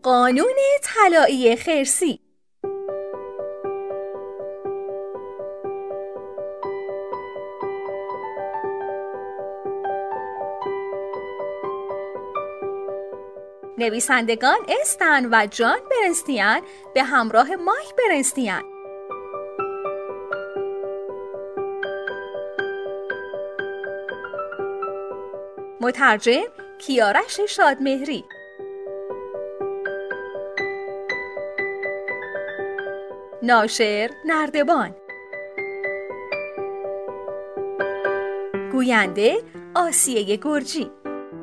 قانون طلایی خرسی. نویسندگان استن و جان برنستین به همراه مایک برنستین. مترجم کیارش شادمهری. ناشر نردبان. گوینده آسیه گرجی.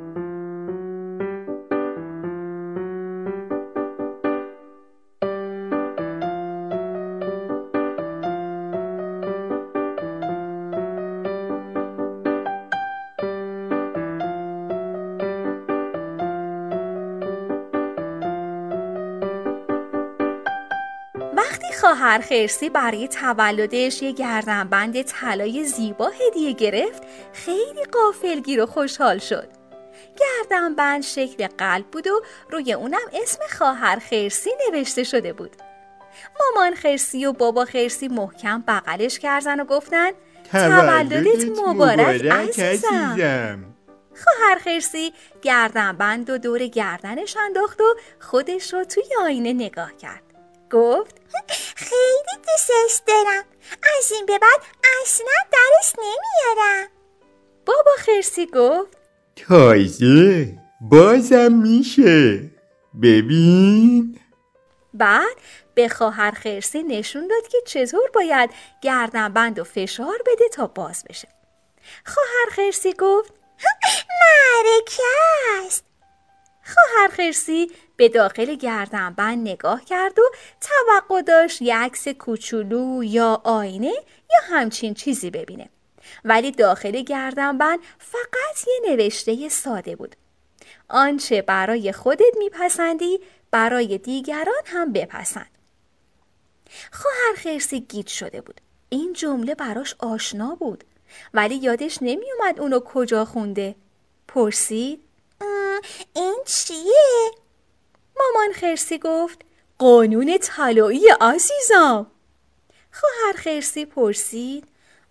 وقتی خواهر خرسی برای تولدش یه گردنبند طلای زیبا هدیه گرفت، خیلی غافلگیر و خوشحال شد. گردنبند شکل قلب بود و روی اونم اسم خواهر خرسی نوشته شده بود. مامان خرسی و بابا خرسی محکم بغلش کردن و گفتن تولدت مبارک عزیزم. خواهر خرسی گردنبند و دور گردنش انداخت و خودش رو توی آینه نگاه کرد. گفت خیلی دوستش دارم. از این به بعد اصلا درش نمیارم. بابا خرسی گفت تازه بازم میشه. ببین. بعد به خواهر خرسی نشون داد که چطور باید گردنبند و فشار بده تا باز بشه. خواهر خرسی گفت معرکه است. خواهر خرسی به داخل گردنبند نگاه کرد و توقع داشت یه عکس کوچولو یا آینه یا همچین چیزی ببینه. ولی داخل گردنبند فقط یه نوشته ساده بود. آنچه برای خودت میپسندی برای دیگران هم بپسند. خواهر خرسی گیج شده بود. این جمله براش آشنا بود ولی یادش نمیومد اونو کجا خونده. پرسید این چیه؟ مامان خرسی گفت قانون طلایی عزیزم. خواهر خرسی پرسید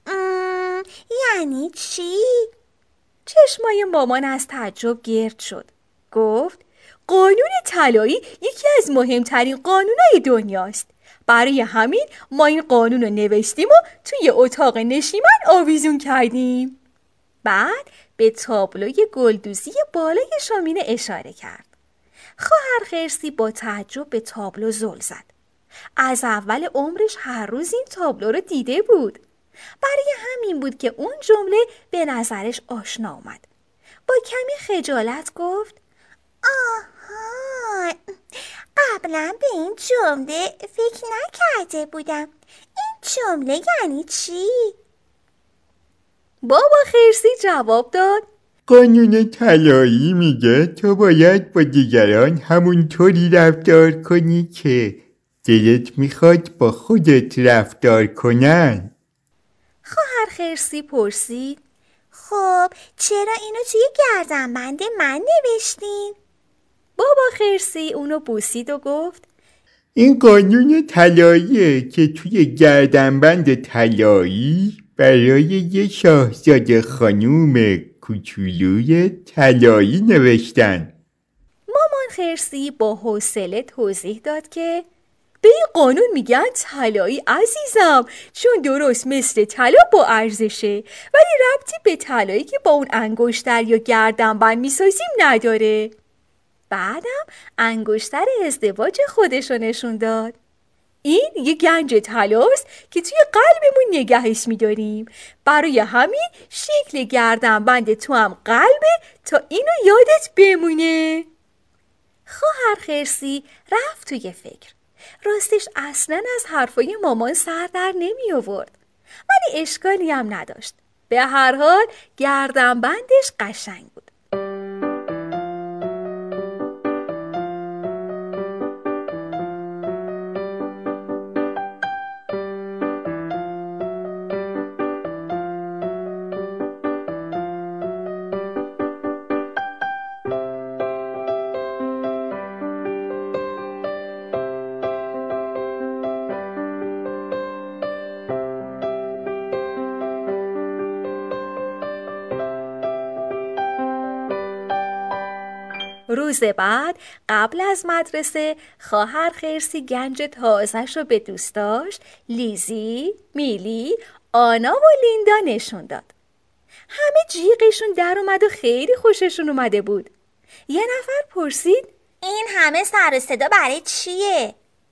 یعنی چی؟ چشمای مامان از تعجب گرد شد. گفت قانون طلایی یکی از مهمترین قانونای دنیاست. برای همین ما این قانون رو نوشتیم و توی اتاق نشیمن آویزون کردیم. بعد به تابلوی گلدوزی بالای شامینه اشاره کرد. خواهر خرسی با تعجب به تابلو زل زد. از اول عمرش هر روز این تابلو رو دیده بود. برای همین بود که اون جمله به نظرش آشنا اومد. با کمی خجالت گفت آها، قبلا به این جمله فکر نکرده بودم. این جمله یعنی چی؟ بابا خرسی جواب داد قانون طلایی میگه تو باید با دیگران همونطوری رفتار کنی که دلت میخواد با خودت رفتار کنن. خواهر خرسی پرسید خب چرا اینو توی گردنبند من نوشتین؟ بابا خرسی اونو بوسید و گفت این قانون طلاییه که توی گردنبند طلایی برای یه شاهزاده خانوم کوچولوی طلایی نوشتن. مامان خرسی با حوصله توضیح داد که به این قانون میگن طلایی عزیزم، چون درست مثل طلا با ارزشه ولی ربطی به طلایی که با اون انگشتر یا گردنبند میسازیم نداره. بعدم انگشتر ازدواج خودشو نشون داد. این یه گنج طلاست که توی قلبمون نگهش میداریم. برای همین شکل گردنبند تو هم قلبه تا اینو یادت بمونه. خواهر خرسی رفت توی فکر. راستش اصلاً از حرفای مامان سر در نمی آورد. ولی اشکالی هم نداشت. به هر حال گردنبندش قشنگ بود. روز بعد قبل از مدرسه خواهر خرسی گنج تازه‌شو به دوستاش لیزی، میلی، آنا و لیندا نشون داد. همه جیغشون در اومد و خیلی خوششون اومده بود. یه نفر پرسید این همه سر و صدا برای چیه؟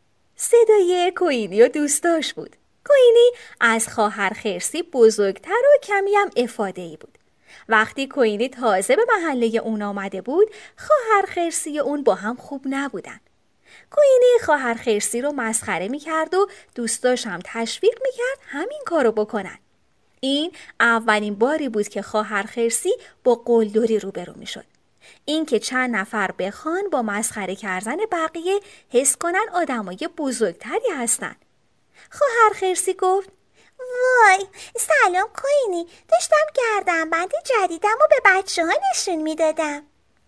صدای کوینی و دوستاش بود. کوینی از خواهر خرسی بزرگتر و کمی هم افاده‌ای بود. وقتی کوینی تازه به محله اون آمده بود، خواهر خرسی اون با هم خوب نبودن. کوینی خواهر خرسی رو مسخره می‌کرد و دوستاش هم تشویق می‌کرد همین کارو بکنن. این اولین باری بود که خواهر خرسی با قلدری روبرو می‌شد. این که چند نفر بخوان با مسخره کردن بقیه حس کنن آدمای بزرگتری هستن. خواهر خرسی گفت وای سلام کوینی، داشتم گردنبند جدیدم و به بچه ها نشون میدادم.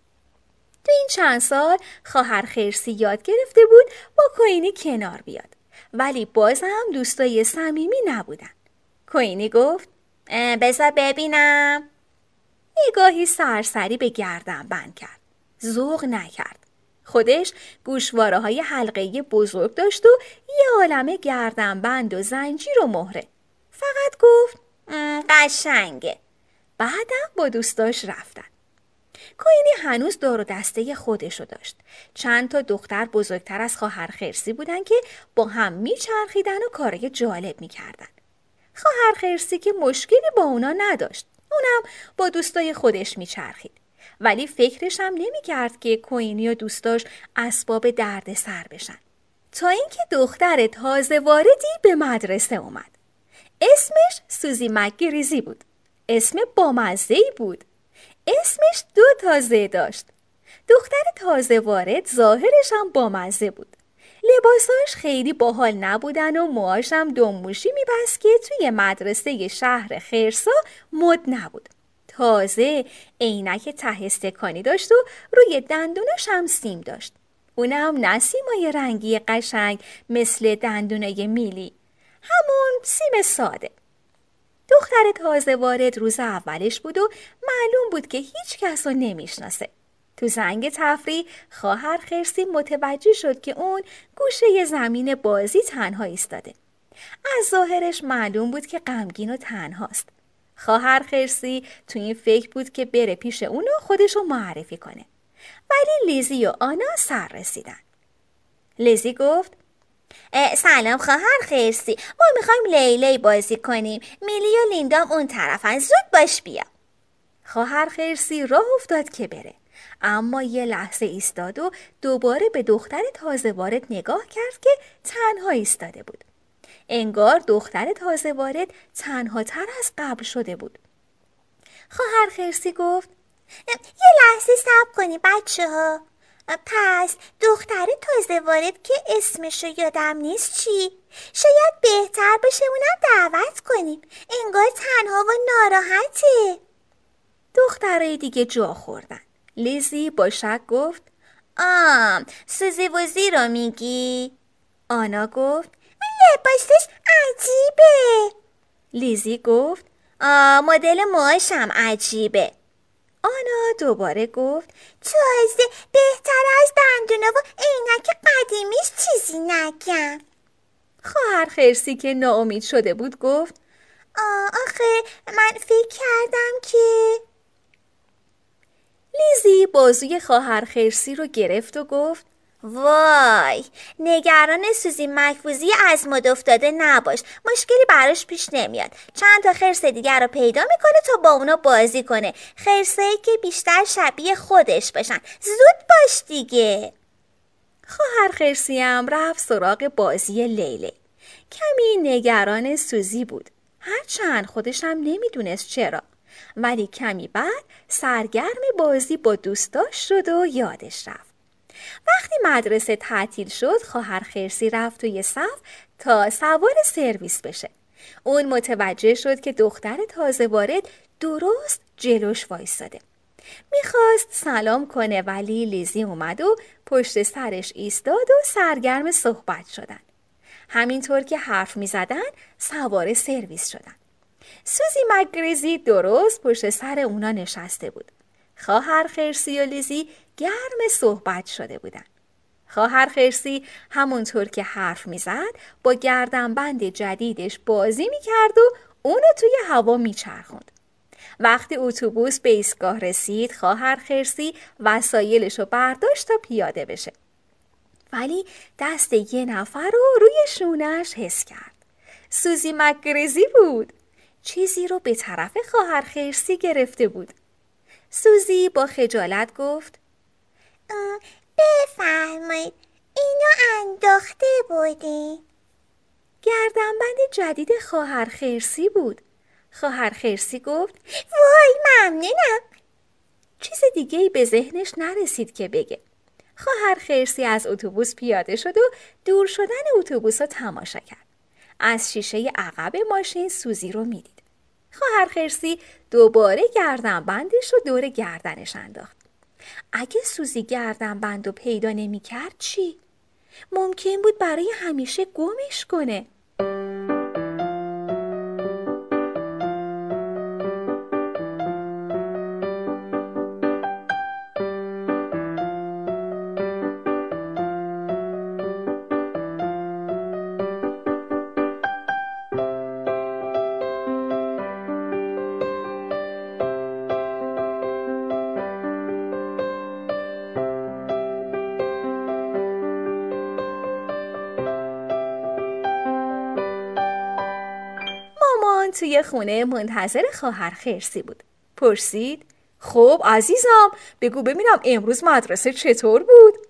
تو این چند سال خواهر خرسی یاد گرفته بود با کوینی کنار بیاد، ولی باز هم دوستای صمیمی نبودن. کوینی گفت بذار ببینم. نگاهی سرسری به گردنبند کرد. ذوق نکرد. خودش گوشواره‌های حلقه‌ای بزرگ داشت و یه عالمه گردنبند و زنجیر و مهره. فقط گفت قشنگه. بعدم با دوستاش رفتن. کوینی هنوز دار و دسته خودشو داشت. چند تا دختر بزرگتر از خواهر خرسی بودن که با هم میچرخیدن و کارای جالب میکردن. خواهر خرسی که مشکلی با اونا نداشت. اونم با دوستای خودش میچرخید. ولی فکرش هم نمیکرد که کوینی و دوستاش اسباب درد سر بشن. تا اینکه دختر تازه واردی به مدرسه اومد. اسمش سوزی مک‌گریزی بود. اسم بامزه‌ای بود. اسمش 2 تا ز داشت. دختر تازه وارد ظاهرش هم بامزه بود. لباساش خیلی باحال نبودن و موهاش هم دموشی میبست که توی مدرسه شهر خرسا مد نبود. تازه عینک ته استکانی داشت و روی دندوناش هم سیم داشت. اونم نه سیمای رنگی قشنگ مثل دندونای میلی، همون سیم ساده. دختر تازه وارد روز اولش بود و معلوم بود که هیچ کس رو نمیشناسه. تو زنگ تفریح خواهر خرسی متوجه شد که اون گوشه زمین بازی تنها ایستاده. از ظاهرش معلوم بود که غمگین و تنهاست. خواهر خرسی تو این فکر بود که بره پیش اون و خودش رو معرفی کنه. ولی لیزی و آنا سر رسیدن. لیزی گفت سلام خواهر خرسی، ما میخوایم لیلی بازی کنیم. میلی و لیندام اون طرفن، زود باش بیا. خواهر خرسی راه افتاد که بره، اما یه لحظه ایستاد و دوباره به دختر تازه وارد نگاه کرد که تنها ایستاده بود. انگار دختر تازه وارد تنها تر از قبل شده بود. خواهر خرسی گفت یه لحظه صبر کنی بچه ها. پس دختر تازه وارد که اسمشو یادم نیست چی؟ شاید بهتر باشه اونم دعوت کنیم، انگار تنها و ناراحته. دخترای دیگه جا خوردن. لیزی با شک گفت سوزی وزی رو میگی؟ آنا گفت لباسش عجیبه. لیزی گفت مدل موهاشم عجیبه. آنا دوباره گفت تازه بهتر از دندونه و عینک قدیمیش چیزی نگم. خواهر خرسی که ناامید شده بود گفت آخه من فکر کردم که... لیزی بازوی خواهر خرسی رو گرفت و گفت وای، نگران سوزی مک‌فوزی از مد افتاده نباش، مشکلی براش پیش نمیاد. چند تا خرس دیگر رو پیدا میکنه تا با اونا بازی کنه، خرسایی که بیشتر شبیه خودش باشن. زود باش دیگه. خواهر خرسی هم رفت سراغ بازی لیلی. کمی نگران سوزی بود، هرچند خودش هم نمیدونست چرا، ولی کمی بعد سرگرم بازی با دوستاش شد و یادش رفت. وقتی مدرسه تعطیل شد خواهر خرسی رفت توی صف تا سوار سرویس بشه. اون متوجه شد که دختر تازه وارد درست جلوش وایساده. میخواست سلام کنه ولی لیزی اومد و پشت سرش ایستاد و سرگرم صحبت شدن. همینطور که حرف میزدن سوار سرویس شدن. سوزی مک‌گریزی درست پشت سر اونا نشسته بود. خواهر خرسی و لیزی گرم صحبت شده بودن. خواهر خرسی همونطور که حرف میزد با گردنبند جدیدش بازی میکرد و اونو توی هوا میچرخوند. وقتی اتوبوس به ایستگاه رسید، خواهر خرسی وسایلشو برداشت تا پیاده بشه. ولی دست یه نفر رو روی شونه‌اش حس کرد. سوزی مک‌گریزی بود. چیزی رو به طرف خواهر خرسی گرفته بود. سوزی با خجالت گفت: بفرمایید، اینو انداخته بودی. گردنبند جدید خواهر خرسی بود. خواهر خرسی گفت: وای ممنونم. چیز دیگه‌ای به ذهنش نرسید که بگه. خواهر خرسی از اتوبوس پیاده شد و دور شدن اتوبوس رو تماشا کرد. از شیشه عقب ماشین سوزی رو میدید. خواهر خرسی دوباره گردنبندش رو دور گردنش انداخت. اگه سوزی گردنبند رو پیدا نمی کرد چی؟ ممکن بود برای همیشه گمش کنه. مامان توی خونه منتظر خواهر خرسی بود. پرسید: خب عزیزم، بگو ببینم امروز مدرسه چطور بود؟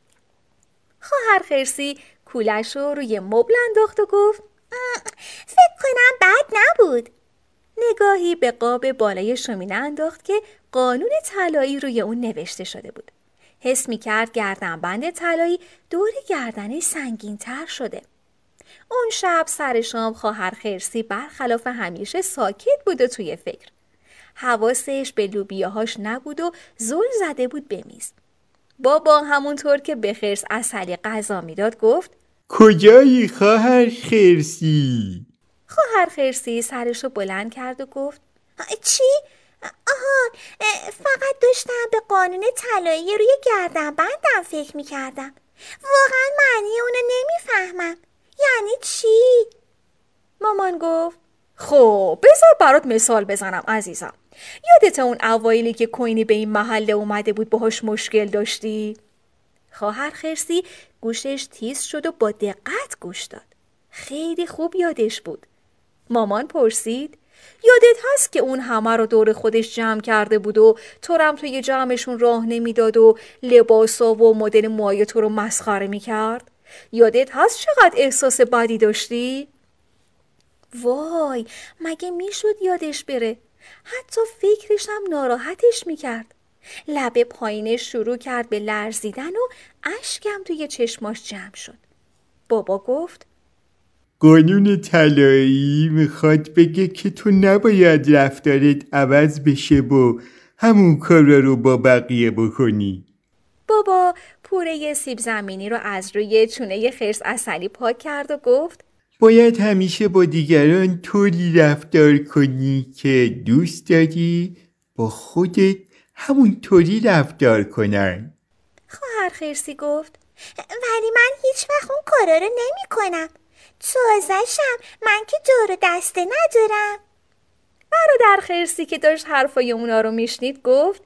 خواهر خرسی کولش رو روی مبل انداخت و گفت: فکر کنم بد نبود. نگاهی به قاب بالای شومینه انداخت که قانون طلایی روی اون نوشته شده بود. حس می‌کرد گردنبند طلایی دور گردنش سنگین‌تر شده. اون شب سر شام خواهر خرسی برخلاف همیشه ساکت بود و توی فکر. حواسش به لوبیاهاش نبود و زل زده بود به میز. بابا همونطور که به خرس عسلی غذا میداد گفت: کجایی خواهر خرسی؟ خواهر خرسی سرشو بلند کرد و گفت: چی؟ آها، فقط داشتم به قانون طلایی روی گردنبندم فکر میکردم. واقعا معنی اونو نمیفهمم. یعنی چی؟ مامان گفت: خب بذار برات مثال بزنم عزیزم. یادت اون اوایلی که کوینی به این محله اومده بود باهاش مشکل داشتی؟ خواهر خرسی گوشش تیز شد و با دقت گوش داد. خیلی خوب یادش بود. مامان پرسید: یادت هست که اون همه رو دور خودش جمع کرده بود و تو هم توی جمعشون راه نمیداد و لباسا و مدل موهای تو رو مسخره میکرد؟ یادت هست چقدر احساس بدی داشتی؟ وای، مگه میشد یادش بره؟ حتی فکرش هم ناراحتش میکرد. لب پایینش شروع کرد به لرزیدن و اشکم توی چشماش جمع شد. بابا گفت: قانون طلایی میخواد بگه که تو نباید رفتارت عوض بشه و همون کارا رو با بقیه بکنی. بابا پوره سیب زمینی رو از روی چونه خرس عسلی پاک کرد و گفت: باید همیشه با دیگران طوری رفتار کنی که دوست داری با خودت همون طوری رفتار کنن. خواهر خرسی گفت: ولی من هیچ وقت اون کارا رو نمی کنم. تازه‌شم من که دور دسته ندارم. برادر خرسی که داشت حرفای اونا رو میشنید گفت: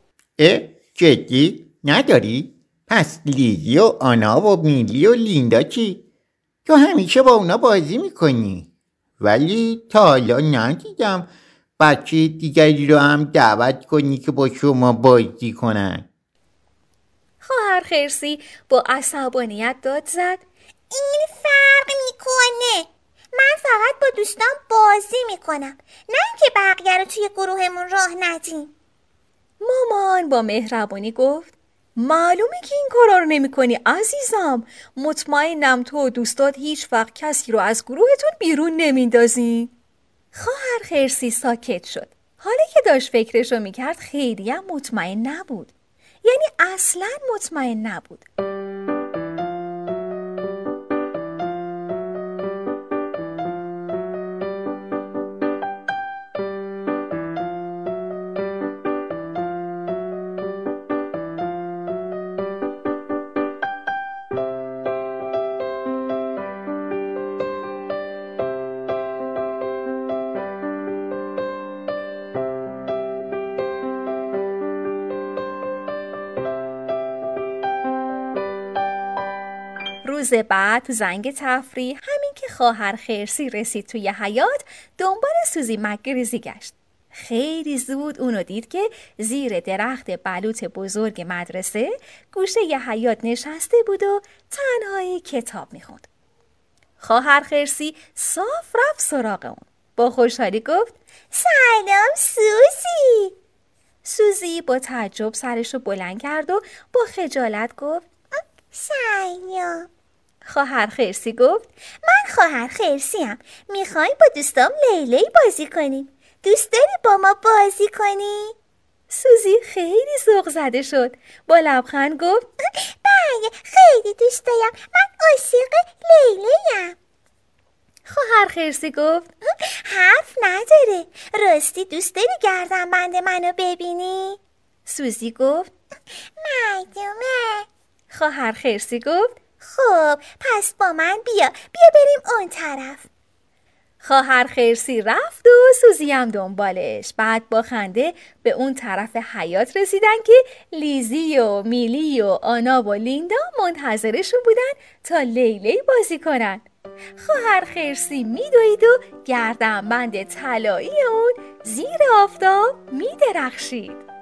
جدی؟ نداری؟ پس لیلی و آنا و میلی و لیندا چی؟ تو همیشه با اونا بازی میکنی، ولی تا حالا ندیدم بچه دیگری رو هم دعوت کنی که با شما بازی کنن. خواهر خرسی با عصبانیت داد زد: این فرق میکنه. من فقط با دوستان بازی میکنم، نه اینکه بقیه رو توی گروهمون راه ندیم. مامان با مهربانی گفت: معلومه که این کارا رو نمی کنی عزیزم. مطمئنم تو و دوستات هیچ وقت کسی رو از گروهتون بیرون نمیندازین. خواهر خرسی ساکت شد. حالا که داشت فکرشو میکرد خیلی هم مطمئن نبود. یعنی اصلاً مطمئن نبود. روز بعد تو زنگ تفریح همین که خواهر خرسی رسید توی حیاط دنبال سوزی مک‌گریزی گشت. خیلی زود اونو دید که زیر درخت بلوط بزرگ مدرسه گوشه ی حیاط نشسته بود و تنهایی کتاب میخوند. خواهر خرسی صاف رفت سراغ اون. با خوشحالی گفت سلام سوزی. سوزی با تعجب سرشو بلند کرد و با خجالت گفت سلام. خواهر خرسی گفت من خواهر خرسیم. میخوایم با دوستام لیلی بازی کنیم. دوست داری با ما بازی کنی؟ سوزی خیلی ذوق زده شد. با لبخند گفت بله خیلی دوست دارم. من عاشق لیلیم. خواهر خرسی گفت حرف نداره. راستی دوست داری گردنبند منو ببینی؟ سوزی گفت معلومه. خواهر خرسی گفت خب پس با من بیا بریم اون طرف. خواهر خرسی رفت و سوزی هم دنبالش. بعد با خنده به اون طرف حیاط رسیدن که لیزی و میلی و آنا و لیندا منتظرشون بودن تا لیلی بازی کنن. خواهر خرسی میدوید و گردنبند طلایی اون زیر آفتاب میدرخشید.